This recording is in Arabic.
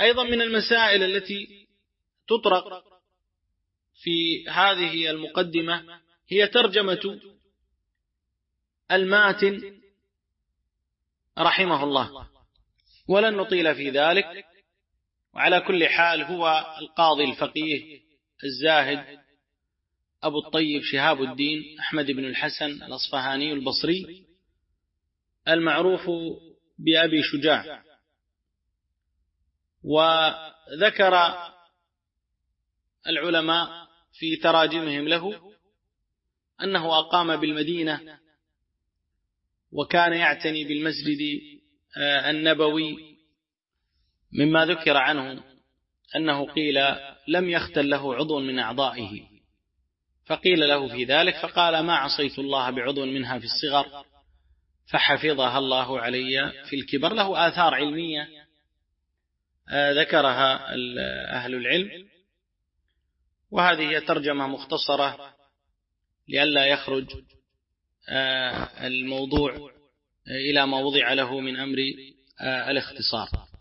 أيضا من المسائل التي تطرق في هذه المقدمة هي ترجمة الماتن رحمه الله، ولن نطيل في ذلك. وعلى كل حال هو القاضي الفقيه الزاهد أبو الطيب شهاب الدين أحمد بن الحسن الأصفهاني البصري المعروف بأبي شجاع. وذكر العلماء في تراجمهم له أنه أقام بالمدينة، وكان يعتني بالمسجد النبوي، مما ذكر عنه أنه قيل لم يختل له عضو من أعضائه، فقيل له في ذلك فقال: ما عصيت الله بعضو منها في الصغر فحفظها الله علي في الكبر. له آثار علمية ذكرها أهل العلم، وهذه هي ترجمة مختصرة لئلا يخرج الموضوع إلى ما وضع له من أمر الاختصار.